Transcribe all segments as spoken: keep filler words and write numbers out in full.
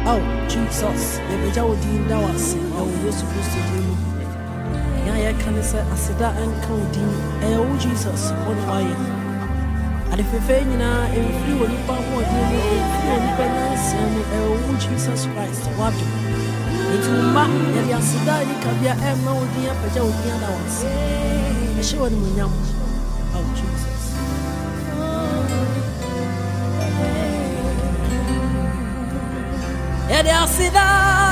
Oh, Jesus, the Bajawdi Dawas, oh, you're supposed to do. I can say, I said that and counting, oh, Jesus, one way. And if you're failing, if you will not want to do oh, Jesus Christ, what do it will mark the Asida, you can be a Emma with the Bajawdi Dawas. I show them, oh, Jesus. Ede asida,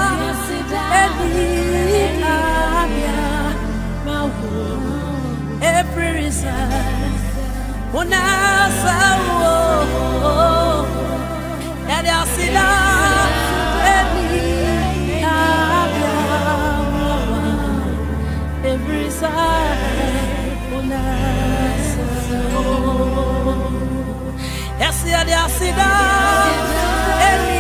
edi abia, mawu, every reside, ona sawo. Ede asida, edi abia, mawu, every reside, ona sawo. Yes, ede asida, edi.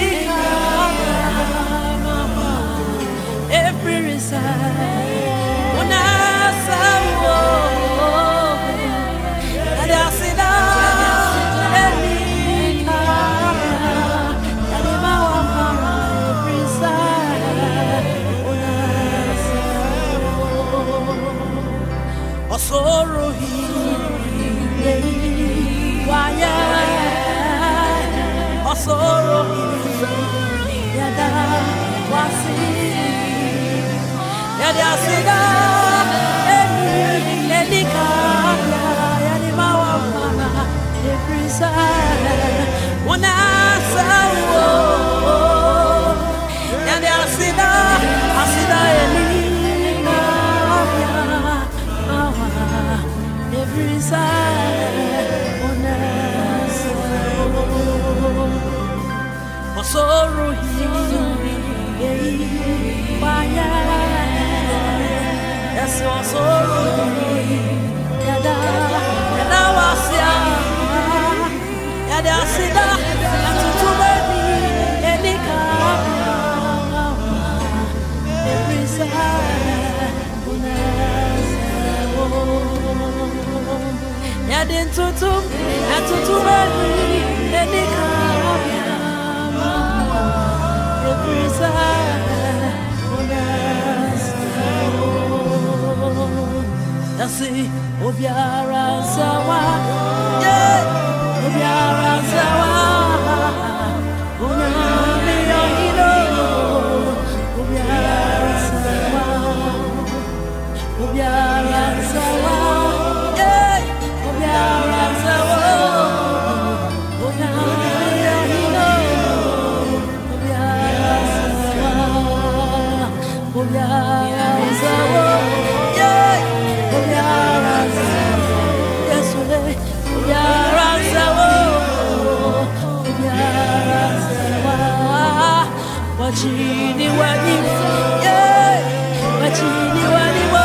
Every reside, when I saw, and I see that every time, and in my every side, when I saw, a sorrow he, why, a sorrow he, yeah, was it. Yadi asida, eni eni kabla, yadi mawafana, every side, wana sawo. Yadi asida, asida eni kabla, mawa, every side, wana sawo. Masoro hi, waya. Yes, you're sorry. Yada, yada wasia, yada sida, yada tubedi, eni kabla, every side, yada tutu, yada tubedi, eni kabla, every side. Nasi obiara sawa, yeah, obiara sawa, unyami yohino, obiara sawa, obiara sawa, yeah, obiara sawa, unyami yohino, obiara sawa, obiara sawa. Wachini wani, yeah. Wachini wani wo,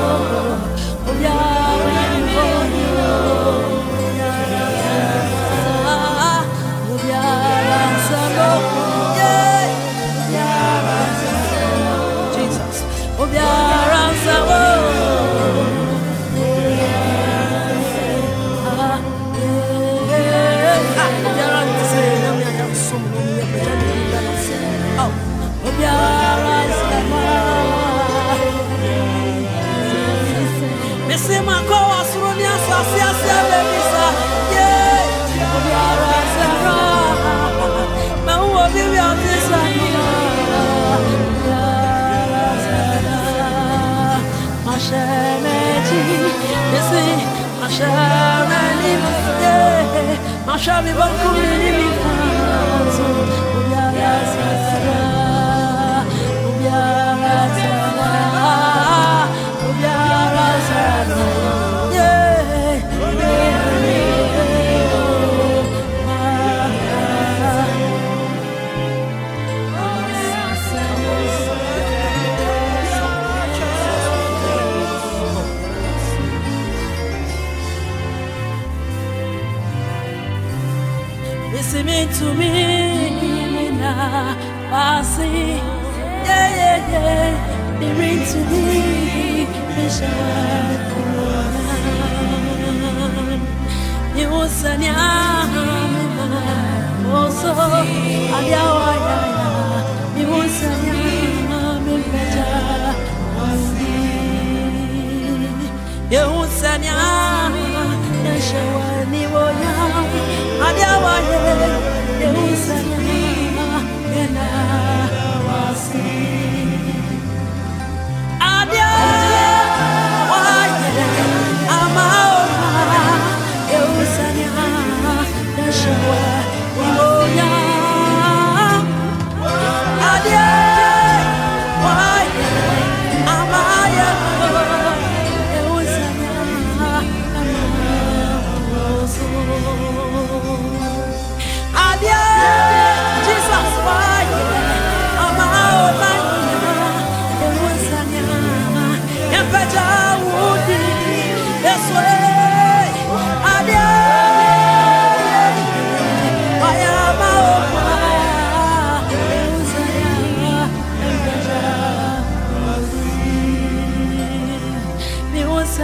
obiara wani wo, obiara sabo, yeah. Obiara sabo, Jesus, obiara sabo, ah, yeah. Obiara nse, nami ayam somo, nami ayam oh, obiara sama. Mese makowa suruni asasi asele bisa. Yeah, obiara sama. Mau obiwi atisa nina. Obiara sama. Mashemeji, mese mashamani. Yeah, mashami bakuni ni kanzo. Obiara sama. Obiara sama, obiara sama, yeah, listen to me now, I see. Yeah, yeah, yeah, they ring to me, they shine. You was a young man, also, I Sanya, Nashawani Woya, Adiawaye, Sanya, Yena, Wasi, Adia, Waye, Amaoha, Sanya, Nashawani Woya, Adia, Waye, Amaya. Jesus, why? I'm out of my it was and Pajawoodi, that's way. Adia, why am I over? It was and Pajawoodi, it was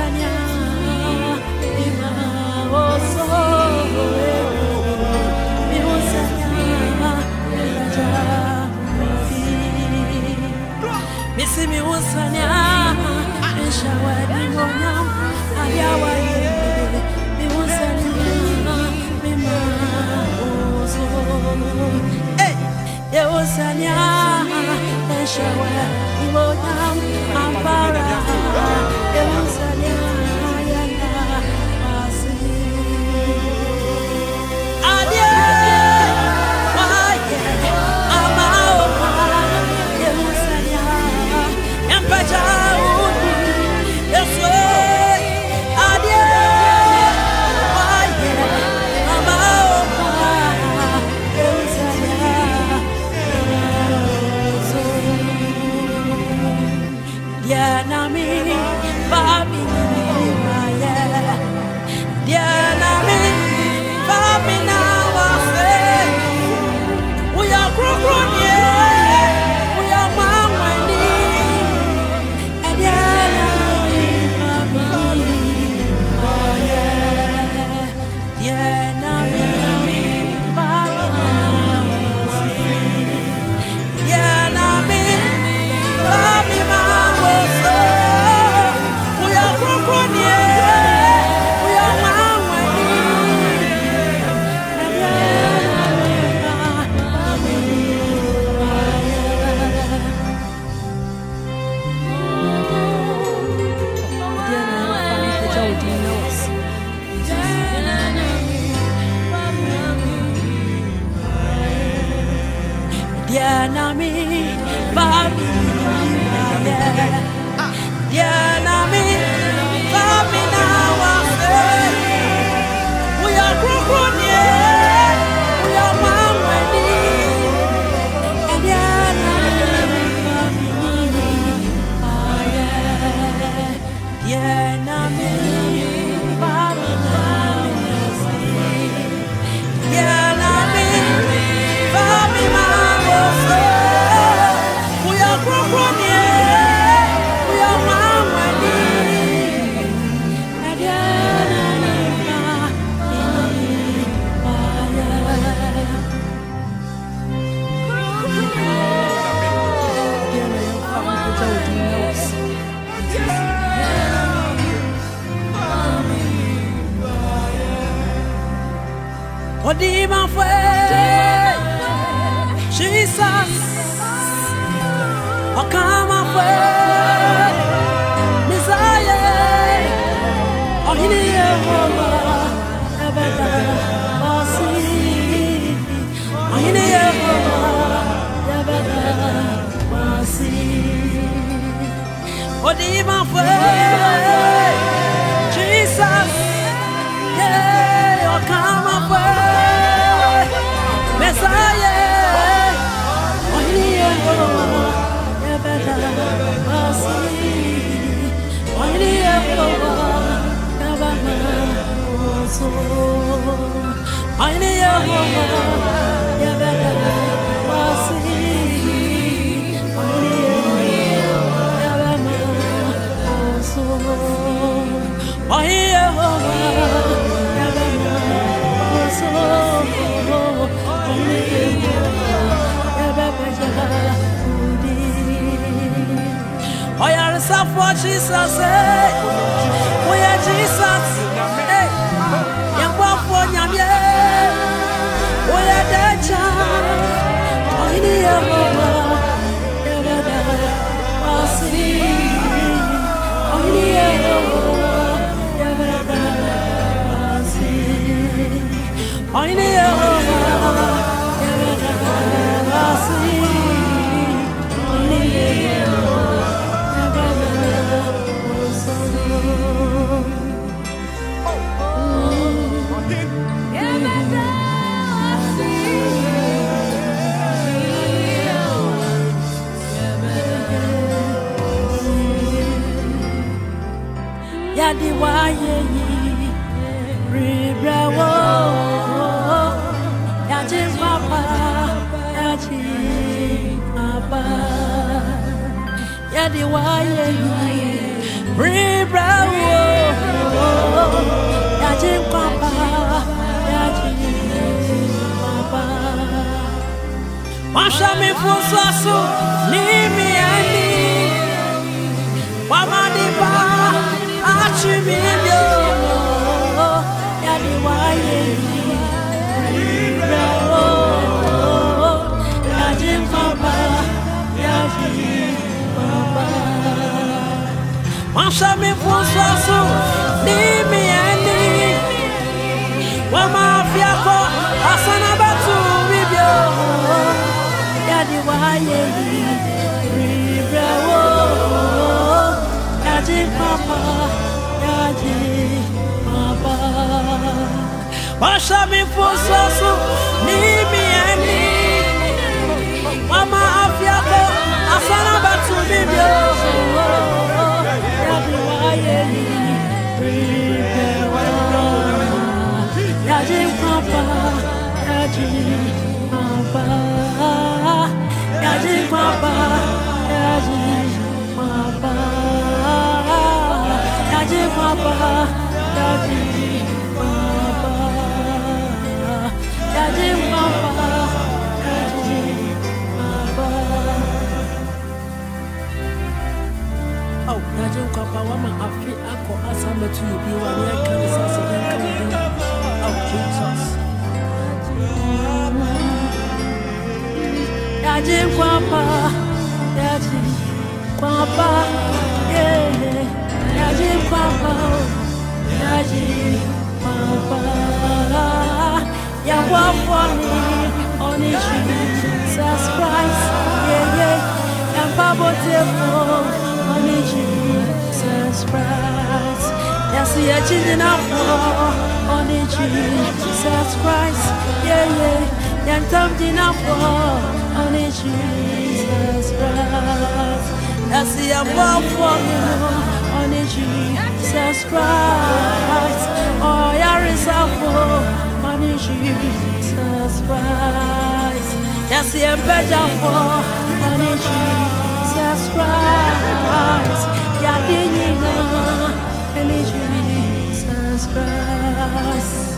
Missy me was Sanya, and Shawadi Monyam, Ayawaye, me was Sanya, me also. Hey, there was Sanya, and Shawadi Monyam, Ampara, there was Sanya, Odima fue Jesus, Okama fue Messiah, Ohini Yehovah, Ebeda Osi, Ohini Yehovah, Ebeda Osi, Odima fue Jesus, yeah, Okama fue Messiah, Ohini Yehovah, Ebeda Osi, Ohini Yehovah, Ebeda Osi, Ohini Yehovah, Ebeda Osi, Ohini Yehovah, Ebeda Osi, Ohini Yehovah. Oh, yeah, it's up for Jesus. We are Jesus, hey, young one for Yamia, we are the child, only a mama, never I see, only a mama, never I see, only a mama, never I see, only a mama. Yadi waye ribrawo yaji papa yaji papa Yadi waye ribrawo yaji papa yaji papa Masha mi fusasu ni mi ani wamadi pa Achimilio, Yadi waye, Ribrawo, Yadi papa, Yadi papa. Masha mi fusasu, ni mi ani, wama fiako, asana batu ribio, Yadi waye, Ribrawo, Yadi papa. Papa, Masha mi fusasu ni mi ani, mama afiako asana batu bibio, yadi waye ribewa, yadi papa, yadi papa, yadi papa, yadi papa. Yaji papa, yaji papa, yaji papa, yaji papa. Oh, yaji papa, wama afi ako asamba tu yibi wani ya kanisa siya kambi. Oh, Jesus. Yaji papa, yaji papa, yeah. Yaji papa, yaji papa, yawa for me, only Jesus Christ, yeah yeah, yawa tefo, only Jesus Christ, yasi yachini na for, only Jesus Christ, yeah yeah, yantamdi na for, only Jesus Christ, yasi yawa for me. Only Jesus Christ, oh, you're for only Jesus Christ. Yes, you're better for only Jesus Christ. Yeah, only Jesus Christ.